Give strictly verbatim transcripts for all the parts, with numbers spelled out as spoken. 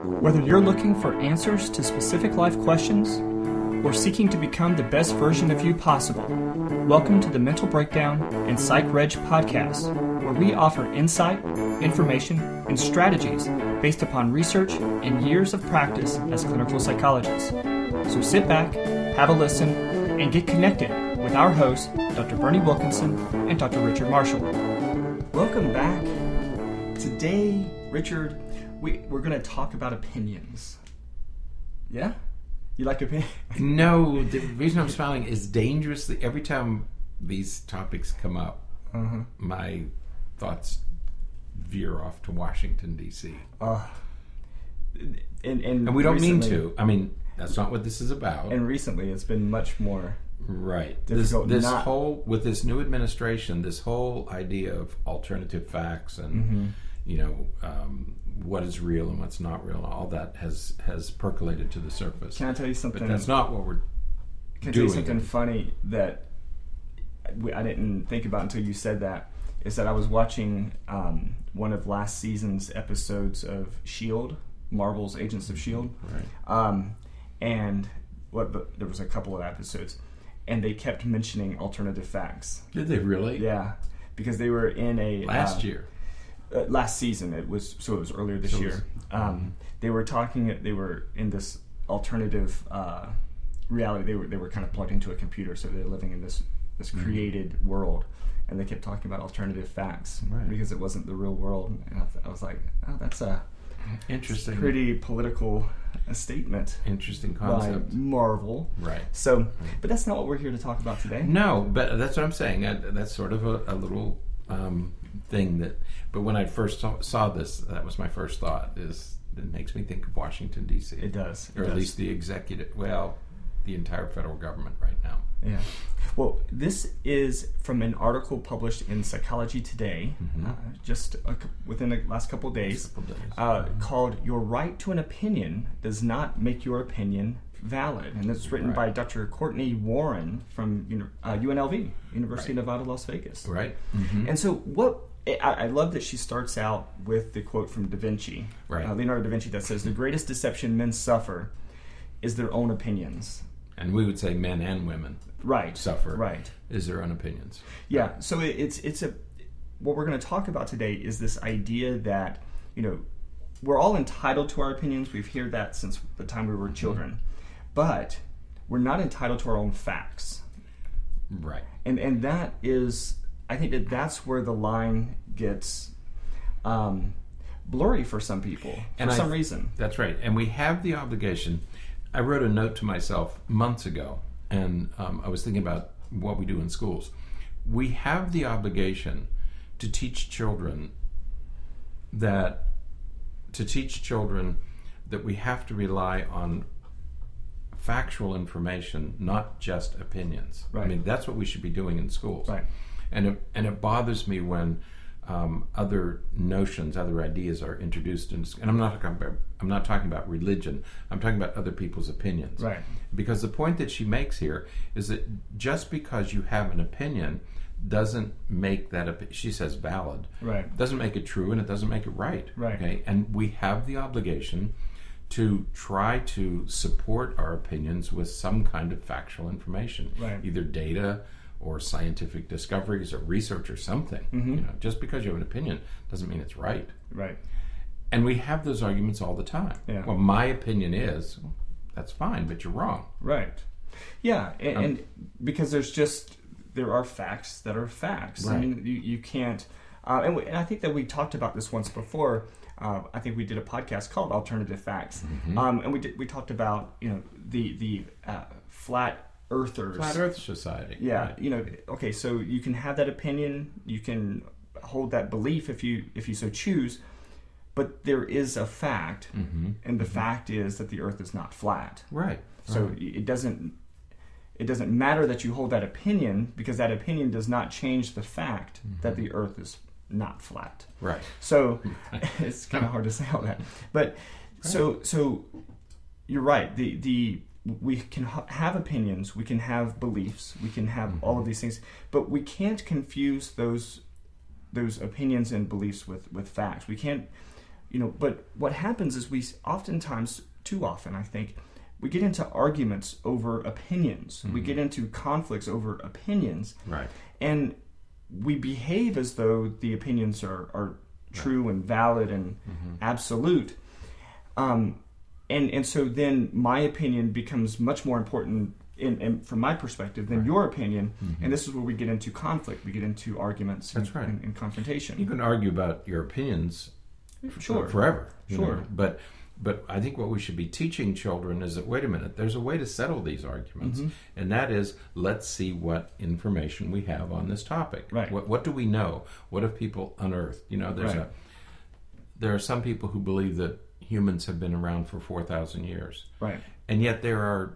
Whether you're looking for answers to specific life questions or seeking to become the best version of you possible, welcome to the Mental Breakdown and Psych Reg podcast, where we offer insight, information, and strategies based upon research and years of practice as clinical psychologists. So sit back, have a listen, and get connected with our hosts, Doctor Bernie Wilkinson and Doctor Richard Marshall. Welcome back. Today, Richard, we, we're going to talk about opinions. Yeah? You like opinions? No, the reason I'm smiling is dangerously, every time these topics come up, uh-huh. my thoughts veer off to Washington, D C Uh, and, and, and we don't mean to. I mean, that's not what this is about. And recently, it's been much more right. difficult. This, this not... whole, with this new administration, this whole idea of alternative facts and, mm-hmm. you know, um, what is real and what's not real, all that has, has percolated to the surface. Can I tell you something? But that's not what we're Can I doing. tell you something funny that I didn't think about until you said that? Is that I was watching um, one of last season's episodes of S H I E L D, Marvel's Agents of S H I E L D. Right. Um, and what well, there was a couple of episodes, and they kept mentioning alternative facts. Did they really? Yeah, because they were in a last uh, year. Uh, last season, it was so it was earlier this so year. Was, um, they were talking. They were in this alternative uh, reality. They were they were kind of plugged into a computer, so they're living in this this mm-hmm. created world. And they kept talking about alternative facts right. because it wasn't the real world. And I, th- I was like, oh, that's a interesting, pretty political uh, statement. Interesting concept. By Marvel. Right. So, right. but that's not what we're here to talk about today. No, but that's what I'm saying. I, that's sort of a, a little um, thing that. But when I first saw, saw this, that was my first thought. Is it makes me think of Washington D C. It does, it or does. at least the executive. Well, the entire federal government right now. Yeah. Well, this is from an article published in Psychology Today, mm-hmm. uh, just a, within the last couple of days, couple days. Uh, mm-hmm. called "Your Right to an Opinion Does Not Make Your Opinion Valid," and it's written right. by Doctor Courtney Warren from uh, U N L V, University right. of Nevada, Las Vegas. Right. Mm-hmm. And so, what I, I love that she starts out with the quote from Da Vinci, right. uh, Leonardo da Vinci, that says, "The greatest deception men suffer is their own opinions." And we would say men and women right. suffer right. is their own opinions. Yeah, so it, it's it's a what we're going to talk about today is this idea that, you know, we're all entitled to our opinions. We've heard that since the time we were children. Mm-hmm. But we're not entitled to our own facts. Right. And and that is, I think that that's where the line gets um, blurry for some people, for and some I, reason. That's right. And we have the obligation. I wrote a note to myself months ago, and um, I was thinking about what we do in schools. We have the obligation to teach children that to teach children that we have to rely on factual information, not just opinions. Right. I mean, that's what we should be doing in schools. Right. And it, and it bothers me when Um, other notions, other ideas are introduced, in, and I'm not talking about I'm not talking about religion. I'm talking about other people's opinions. Right. Because the point that she makes here is that just because you have an opinion doesn't make that op- she says valid. Right. Doesn't make it true, and it doesn't make it right. Right. Okay. And we have the obligation to try to support our opinions with some kind of factual information, right. either data or scientific discoveries or research or something. Mm-hmm. You know, just because you have an opinion doesn't mean it's right. Right. And we have those arguments all the time. Yeah. Well, my opinion is, well, that's fine, but you're wrong. Right. Yeah, and, um, and because there's just, there are facts that are facts. Right. I mean, you, you can't, uh, and, we, and I think that we talked about this once before. Uh, I think we did a podcast called Alternative Facts. Mm-hmm. Um, and we did, we talked about, you know, the, the uh, flat earthers. Flat Earth Society. Yeah, right. you know, okay, so you can have that opinion, you can hold that belief if you if you so choose, but there is a fact, mm-hmm. and the mm-hmm. fact is that the earth is not flat. Right. So right. it doesn't it doesn't matter that you hold that opinion, because that opinion does not change the fact mm-hmm. that the earth is not flat. Right. So it's kind of hard to say all that. But right. so so you're right. The the we can ha- have opinions, we can have beliefs, we can have mm-hmm. all of these things, but we can't confuse those those opinions and beliefs with, with facts. We can't you know, but what happens is we oftentimes, too often, I think, we get into arguments over opinions. Mm-hmm. We get into conflicts over opinions. Right. And we behave as though the opinions are, are true right. and valid and mm-hmm. absolute. Um, and, and so then my opinion becomes much more important in, in, from my perspective than right. your opinion. Mm-hmm. And this is where we get into conflict. We get into arguments That's and, right. and, and confrontation. You can argue about your opinions sure. for, forever. Sure. Know? But but I think what we should be teaching children is that, wait a minute, there's a way to settle these arguments. Mm-hmm. And that is, let's see what information we have on this topic. Right. What what do we know? What have people unearthed? You know, there's right. a there are some people who believe that humans have been around for four thousand years. Right. And yet there are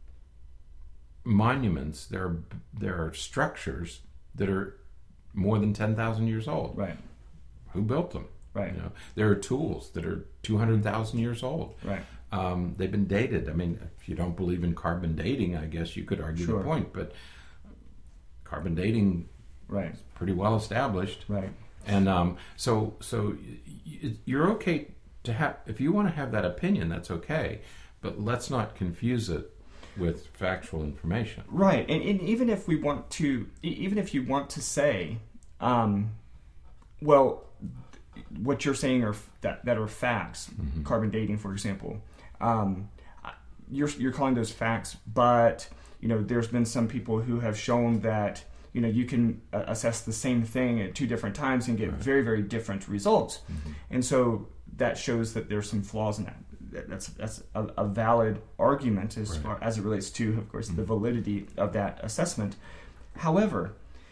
monuments, there are there are structures that are more than ten thousand years old. Right. Who built them? Right. You know, there are tools that are two hundred thousand years old. Right. Um, they've been dated. I mean, if you don't believe in carbon dating, I guess you could argue sure. the point, but carbon dating right. is pretty well established. Right. And um, so so you're okay to have, if you want to have that opinion, that's okay, but let's not confuse it with factual information. Right. And, and even if we want to, even if you want to say, um, well, what you're saying are that that are facts, mm-hmm. carbon dating, for example, um, you're you're calling those facts, but you know there's been some people who have shown that you know you can uh, assess the same thing at two different times and get right. very very different results, mm-hmm. and so that shows that there's some flaws in that. That's that's a, a valid argument as right. far as it relates to, of course, mm-hmm. the validity of that assessment. However,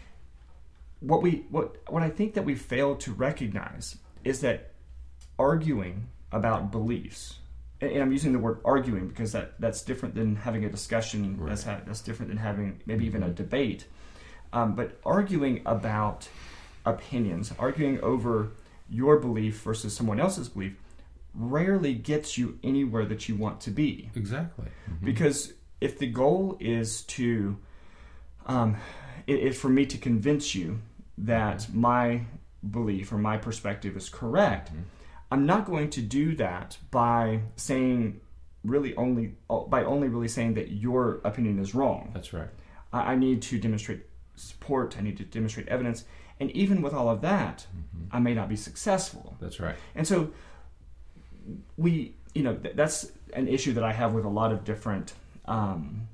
what we what what I think that we fail to recognize is that arguing about beliefs, and, and I'm using the word arguing because that, that's different than having a discussion. Right. That's ha- that's different than having maybe mm-hmm. even a debate. Um, but arguing about opinions, arguing over your belief versus someone else's belief, rarely gets you anywhere that you want to be. Exactly. Mm-hmm. Because if the goal is to, um, it, it, for me to convince you that mm-hmm. my belief or my perspective is correct, mm-hmm. I'm not going to do that by saying really only, by only really saying that your opinion is wrong. That's right. I, I need to demonstrate support. I need to demonstrate evidence. And even with all of that, mm-hmm. I may not be successful. That's right. And so we, you know, th- that's an issue that I have with a lot of different um,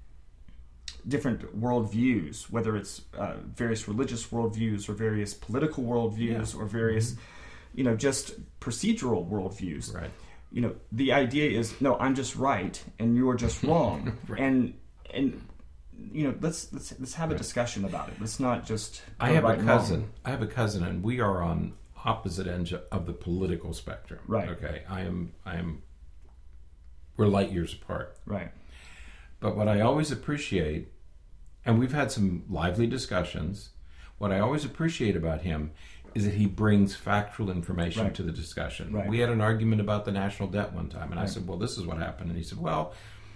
different worldviews, whether it's uh, various religious worldviews or various political worldviews yeah. or various, mm-hmm. you know, just procedural worldviews. Right. You know, the idea is, no, I'm just right and you're just wrong. right. And and you know, let's let's let's have a right. discussion about it. Let's not just. I have right a cousin. wrong. I have a cousin, and we are on opposite ends of the political spectrum. Right. Okay. I am. I am. We're light years apart. Right. But what I always appreciate, and we've had some lively discussions, what I always appreciate about him is that he brings factual information right. to the discussion. Right. We had an argument about the national debt one time, and right. I said, well, this is what happened. And he said, well,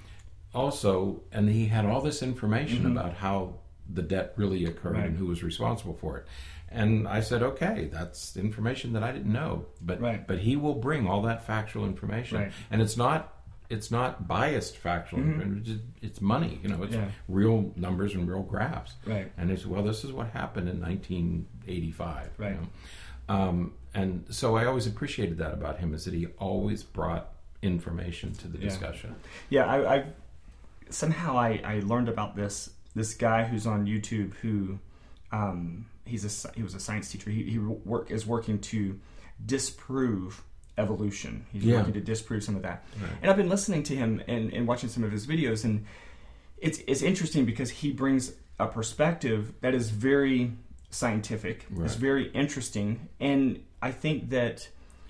also, and he had all this information mm-hmm. about how the debt really occurred right. and who was responsible for it. And I said, okay, that's information that I didn't know. But right. but he will bring all that factual information. Right. And it's not it's not biased factual mm-hmm. information. It's money. You know, it's yeah. real numbers and real graphs. Right. And it's, well, this is what happened in nineteen eighty-five. Right. You know? um, and so I always appreciated that about him, is that he always brought information to the yeah. discussion. Yeah, I, I somehow I, I learned about this this guy who's on YouTube who um, he's a he was a science teacher. He he work is working to disprove evolution. He's yeah. working to disprove some of that. Right. And I've been listening to him and, and watching some of his videos, and it's it's interesting because he brings a perspective that is very scientific. Right. It's very interesting, and I think that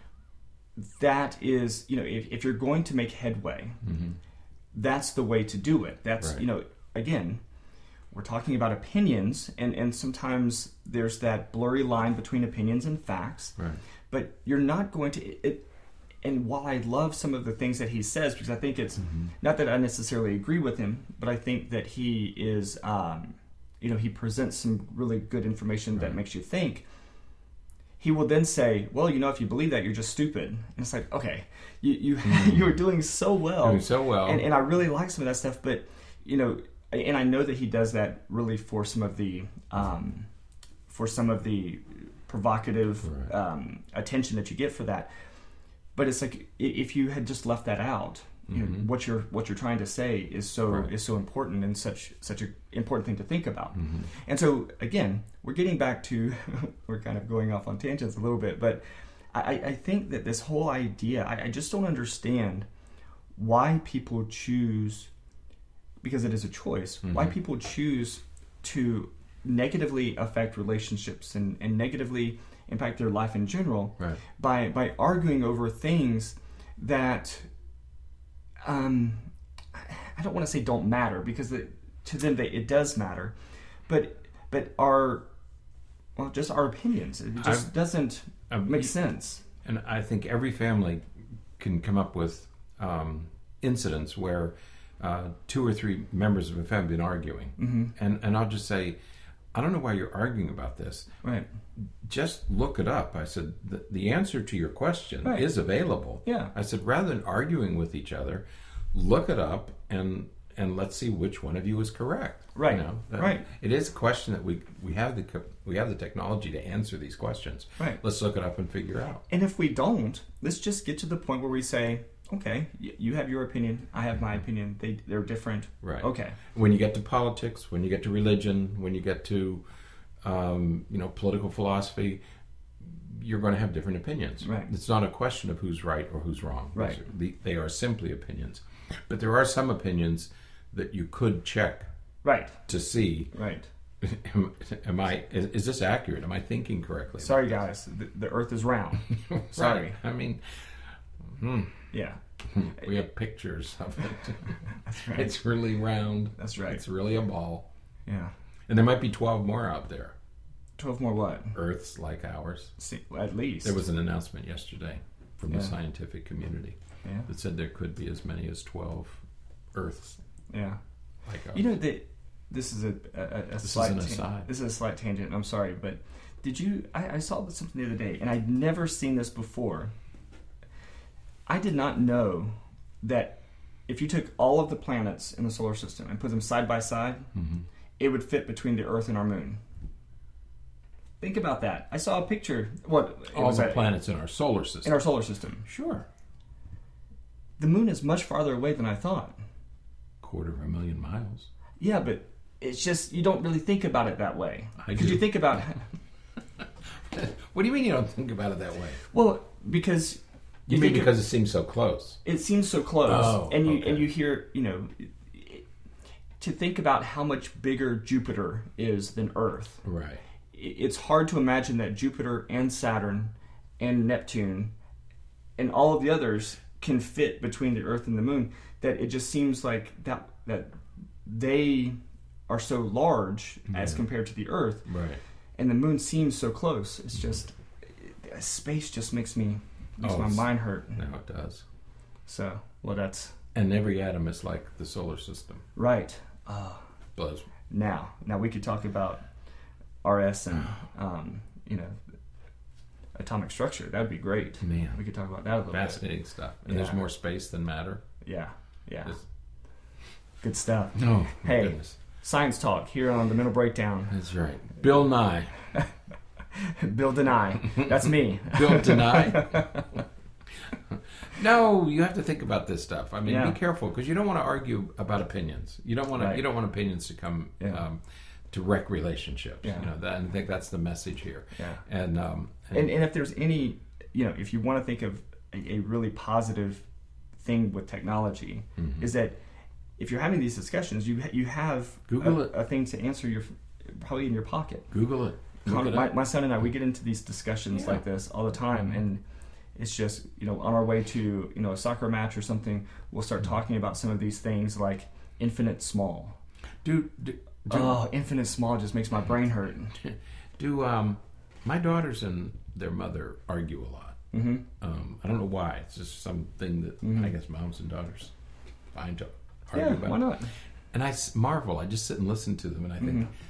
that is, you know, if, if you're going to make headway, mm-hmm. that's the way to do it. That's, right. you know, again, we're talking about opinions, and, and sometimes there's that blurry line between opinions and facts. Right. But you're not going to... It, and while I love some of the things that he says, because I think it's... Mm-hmm. Not that I necessarily agree with him, but I think that he is... Um, you know, he presents some really good information right. that makes you think. he will then say, well, you know, if you believe that, you're just stupid. And it's like, okay, you you mm. you're doing so well. Doing so well. And, and I really like some of that stuff, but, you know, and I know that he does that really for some of the, um, for some of the provocative right. um, attention that you get for that. But it's like, if you had just left that out, you know, mm-hmm. what you're what you're trying to say is so right. is so important and such such an important thing to think about. Mm-hmm. And so again, we're getting back to we're kind of going off on tangents a little bit, but I, I think that this whole idea, I, I just don't understand why people choose, because it is a choice, mm-hmm. why people choose to negatively affect relationships and, and negatively impact their life in general right. by by arguing over things that um, I don't want to say don't matter, because it, to them they, it does matter, but but our well just our opinions, it just I've, doesn't I've, make sense. And I think every family can come up with um, incidents where uh, two or three members of a family have been arguing, mm-hmm. and and I'll just say, I don't know why you're arguing about this. Right. Just look it up. I said, the, the answer to your question right. is available. Yeah. I said, rather than arguing with each other, look it up and and let's see which one of you is correct. Right. You know, that, right. It is a question that we we have the we have the technology to answer these questions. Right. Let's look it up and figure out. And if we don't, let's just get to the point where we say, okay, you have your opinion, I have my opinion. They they're different. Right. Okay. When you get to politics, when you get to religion, when you get to um, you know political philosophy, you're going to have different opinions. Right. It's not a question of who's right or who's wrong. Right. They, they are simply opinions. But there are some opinions that you could check. Right. To see. Right. Am, am I? Is, is this accurate? Am I thinking correctly? Sorry, guys. The, the Earth is round. Sorry. Right. I mean. Hmm. Yeah. We have pictures of it. That's right. It's really round. That's right. It's really a ball. Yeah. And there might be twelve more out there. twelve more what? Earths like ours. See, at least. There was an announcement yesterday from yeah. the scientific community yeah. that said there could be as many as twelve Earths. Yeah. Like ours. You know, the, this is a, a, a this slight is an tan- aside. This is a slight tangent. I'm sorry, but did you? I, I saw something the other day, and I'd never seen this before. I did not know that if you took all of the planets in the solar system and put them side by side, mm-hmm. it would fit between the Earth and our moon. Think about that. I saw a picture. What all the that, planets in our solar system? In our solar system, sure. The moon is much farther away than I thought. Quarter of a million miles. Yeah, but it's just you don't really think about it that way. I Because you think about. What do you mean you don't think about it that way? Well, because. You, you mean because it, it seems so close? It seems so close, oh, and you okay. and you hear, you know, to think about how much bigger Jupiter is than Earth. Right. It's hard to imagine that Jupiter and Saturn and Neptune and all of the others can fit between the Earth and the Moon. That it just seems like that that they are so large yeah. as compared to the Earth, right? And the Moon seems so close. It's just space just makes me. Makes oh, my mind hurt. No, it does. So, well, that's... And every atom is like the solar system. Right. Uh, Blows. Now, now we could talk about R S and, um, you know, atomic structure. That would be great. Man. We could talk about that a little Fascinating bit. stuff. And yeah. there's more space than matter. Yeah, yeah. It's... Good stuff. Oh, hey, goodness. Science talk here on the Mental Breakdown. That's right. Bill Nye. Bill Deny. That's me. Bill Deny. No, you have to think about this stuff. I mean, yeah. be careful because you don't want to argue about opinions. You don't want to. Right. You don't want opinions to come yeah. um, to wreck relationships. Yeah. You know, that, and I think that's the message here. Yeah. And, um, and and and if there's any, you know, if you want to think of a, a really positive thing with technology, mm-hmm. is that if you're having these discussions, you you have Google a, it. a thing to answer your probably in your pocket. Google it. Con- my, my son and I, we get into these discussions yeah. like this all the time, and it's just, you know, on our way to, you know, a soccer match or something, we'll start mm-hmm. talking about some of these things like infinite small. Do, do, do oh, infinite small just makes my brain hurt. Do um, my daughters and their mother argue a lot? Mm-hmm. Um, I don't know why. It's just something that mm-hmm. I guess moms and daughters find to argue yeah, about. Why not? And I marvel. I just sit and listen to them, and I think. Mm-hmm.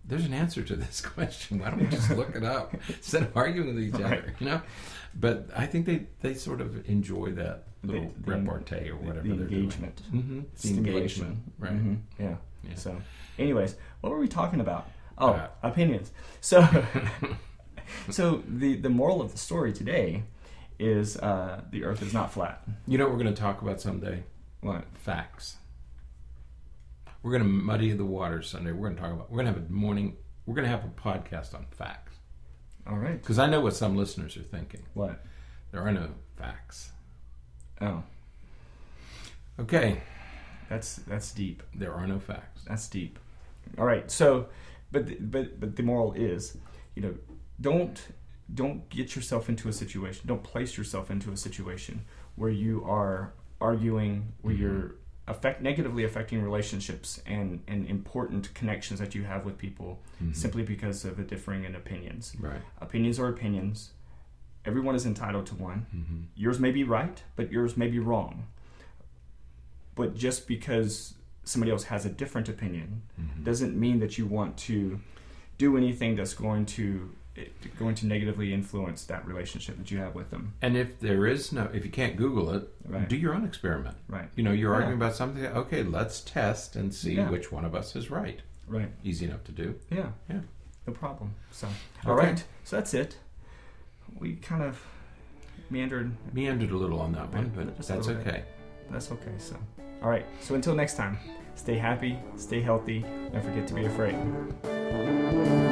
there's an answer to this question. Why don't we just look it up instead of arguing with each Right. other? You know, but I think they, they sort of enjoy that little The- the- repartee or whatever the they're engagement, doing. Mm-hmm. The stimulation, engagement, right? Mhm. Yeah. Yeah. So, anyways, what were we talking about? Oh, Uh, opinions. So, so the the moral of the story today is uh, the Earth is not flat. You know what we're going to talk about someday? What? Facts. We're going to muddy the waters Sunday. We're going to talk about. We're going to have a morning. We're going to have a podcast on facts. All right. Because I know what some listeners are thinking. What? There are no facts. Oh, Okay. that's that's deep. There are no facts. That's deep. All right. So, but the, but but the moral is, you know, don't don't get yourself into a situation. Don't place yourself into a situation where you are arguing, where Mhm. you're affect negatively affecting relationships and and important connections that you have with people Mhm. simply because of a differing in opinions. Right. Opinions are opinions. Everyone is entitled to one. Mm-hmm. Yours may be right, but yours may be wrong. But just because somebody else has a different opinion Mm-hmm. doesn't mean that you want to do anything that's going to going to negatively influence that relationship that you have with them. And if there is no, if you can't Google it, Right. do your own experiment. Right. You know, you're Yeah. arguing about something. Okay, let's test and see Yeah. which one of us is right. Right. Easy enough to do. Yeah. Yeah. No problem. So, all Okay. right. So that's it. We kind of meandered. Meandered a little on that one, but Just a that's little bit. okay. That's okay. So, all right. So until next time, stay happy, stay healthy, don't forget to be afraid.